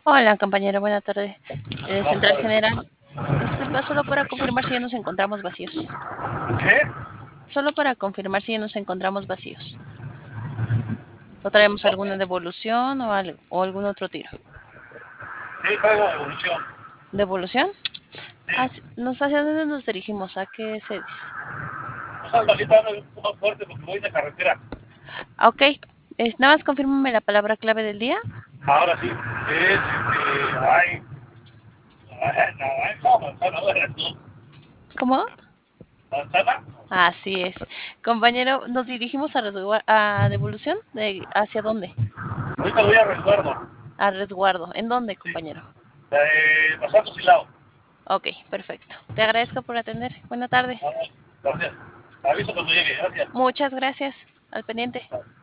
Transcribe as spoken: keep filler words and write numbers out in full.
Hola, compañero, buena tarde. Eh, Central General, disculpa, solo para confirmar si ya nos encontramos vacíos. ¿Qué? Solo para confirmar si ya nos encontramos vacíos. ¿O traemos No alguna sé. devolución o, algo, o algún otro tiro? Sí, juego de evolución. ¿Devolución? Sí. Hacia- nos, ¿Hacia dónde nos dirigimos? ¿A qué sedes? No sabes, ahorita ando un poco fuerte porque voy de carretera. Ah, ok, es, nada más confírmame la palabra clave del día. Ahora sí. Es este. Ay. Naranja o manzana, de las dos. ¿Cómo? ¿Manzana? Así es. Compañero, nos dirigimos a, resgua- a devolución. ¿De, ¿Hacia dónde? Ahorita voy a resguardo. A resguardo. ¿En dónde, Sí. compañero? Eh, pasando silao. Ok, perfecto. Te agradezco por atender. Buena tarde. Vamos. Gracias. Te aviso cuando llegue. Gracias. Muchas gracias. Al pendiente.